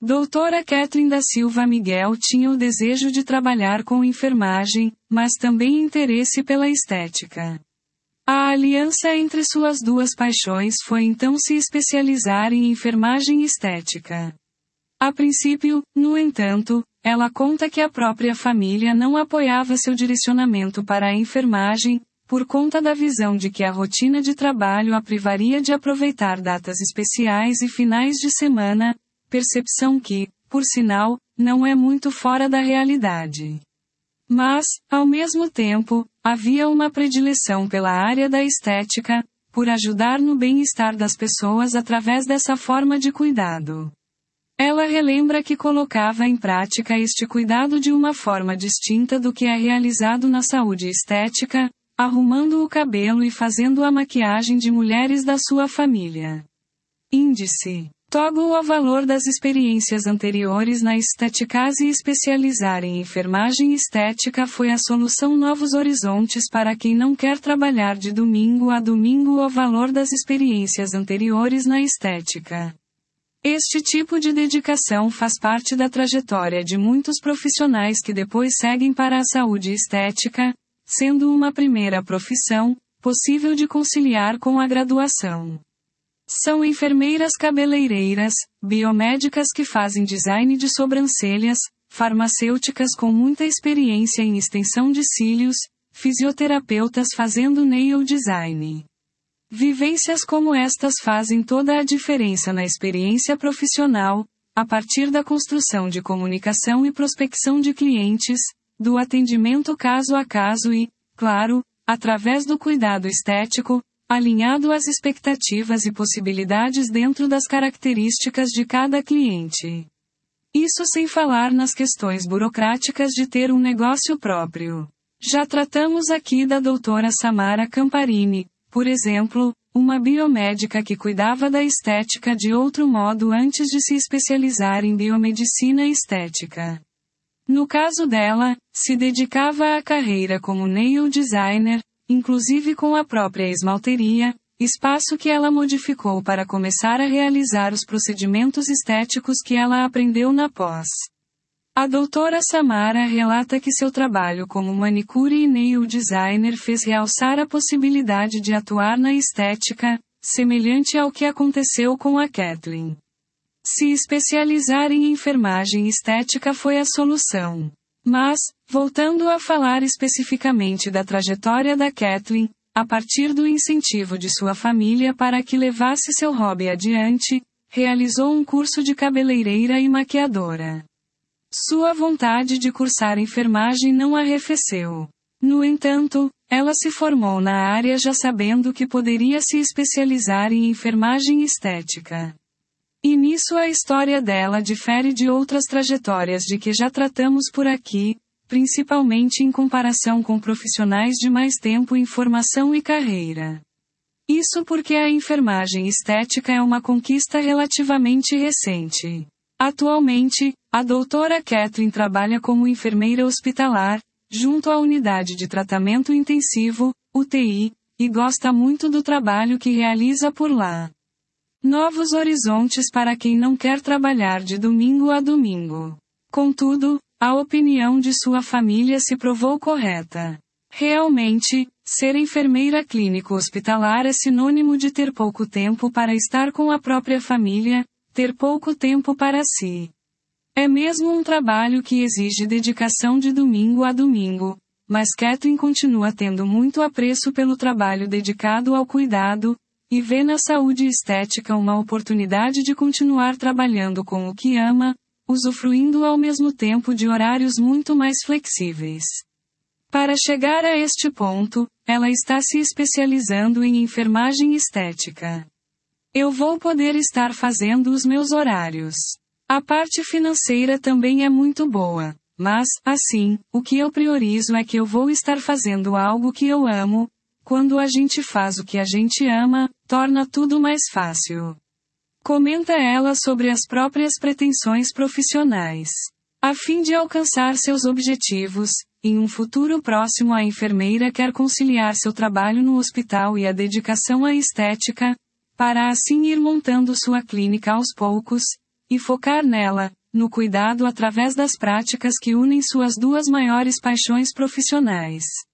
Doutora Kathleen da Silva Miguel tinha o desejo de trabalhar com enfermagem, mas também interesse pela estética. A aliança entre suas duas paixões foi então se especializar em enfermagem estética. A princípio, no entanto, ela conta que a própria família não apoiava seu direcionamento para a enfermagem, por conta da visão de que a rotina de trabalho a privaria de aproveitar datas especiais e finais de semana, percepção que, por sinal, não é muito fora da realidade. Mas, ao mesmo tempo, havia uma predileção pela área da estética, por ajudar no bem-estar das pessoas através dessa forma de cuidado. Ela relembra que colocava em prática este cuidado de uma forma distinta do que é realizado na saúde estética, arrumando o cabelo e fazendo a maquiagem de mulheres da sua família. Índice. Toggle ao valor das experiências anteriores na estética e especializar em enfermagem estética foi a solução Novos Horizontes para quem não quer trabalhar de domingo a domingo o valor das experiências anteriores na estética. Este tipo de dedicação faz parte da trajetória de muitos profissionais que depois seguem para a saúde estética, sendo uma primeira profissão, possível de conciliar com a graduação. São enfermeiras cabeleireiras, biomédicas que fazem design de sobrancelhas, farmacêuticas com muita experiência em extensão de cílios, fisioterapeutas fazendo nail design. Vivências como estas fazem toda a diferença na experiência profissional, a partir da construção de comunicação e prospecção de clientes, do atendimento caso a caso e, claro, através do cuidado estético, alinhado às expectativas e possibilidades dentro das características de cada cliente. Isso sem falar nas questões burocráticas de ter um negócio próprio. Já tratamos aqui da doutora Samara Camparini, por exemplo, uma biomédica que cuidava da estética de outro modo antes de se especializar em biomedicina estética. No caso dela, se dedicava à carreira como nail designer, inclusive com a própria esmalteria, espaço que ela modificou para começar a realizar os procedimentos estéticos que ela aprendeu na pós. A doutora Samara relata que seu trabalho como manicure e nail designer fez realçar a possibilidade de atuar na estética, semelhante ao que aconteceu com a Kathleen. Se especializar em enfermagem estética foi a solução. Mas, voltando a falar especificamente da trajetória da Kathleen, a partir do incentivo de sua família para que levasse seu hobby adiante, realizou um curso de cabeleireira e maquiadora. Sua vontade de cursar enfermagem não arrefeceu. No entanto, ela se formou na área já sabendo que poderia se especializar em enfermagem estética. E nisso a história dela difere de outras trajetórias de que já tratamos por aqui, principalmente em comparação com profissionais de mais tempo em formação e carreira. Isso porque a enfermagem estética é uma conquista relativamente recente. Atualmente, a doutora Kathleen trabalha como enfermeira hospitalar, junto à unidade de tratamento intensivo, UTI, e gosta muito do trabalho que realiza por lá. Novos horizontes para quem não quer trabalhar de domingo a domingo. Contudo, a opinião de sua família se provou correta. Realmente, ser enfermeira clínico-hospitalar é sinônimo de ter pouco tempo para estar com a própria família, ter pouco tempo para si. É mesmo um trabalho que exige dedicação de domingo a domingo, mas Kathleen continua tendo muito apreço pelo trabalho dedicado ao cuidado, e vê na saúde estética uma oportunidade de continuar trabalhando com o que ama, usufruindo ao mesmo tempo de horários muito mais flexíveis. Para chegar a este ponto, ela está se especializando em enfermagem estética. Eu vou poder estar fazendo os meus horários. A parte financeira também é muito boa, mas, assim, o que eu priorizo é que eu vou estar fazendo algo que eu amo. Quando a gente faz o que a gente ama, torna tudo mais fácil. Comenta ela sobre as próprias pretensões profissionais. A fim de alcançar seus objetivos, em um futuro próximo a enfermeira quer conciliar seu trabalho no hospital e a dedicação à estética, para assim ir montando sua clínica aos poucos, e focar nela, no cuidado através das práticas que unem suas duas maiores paixões profissionais.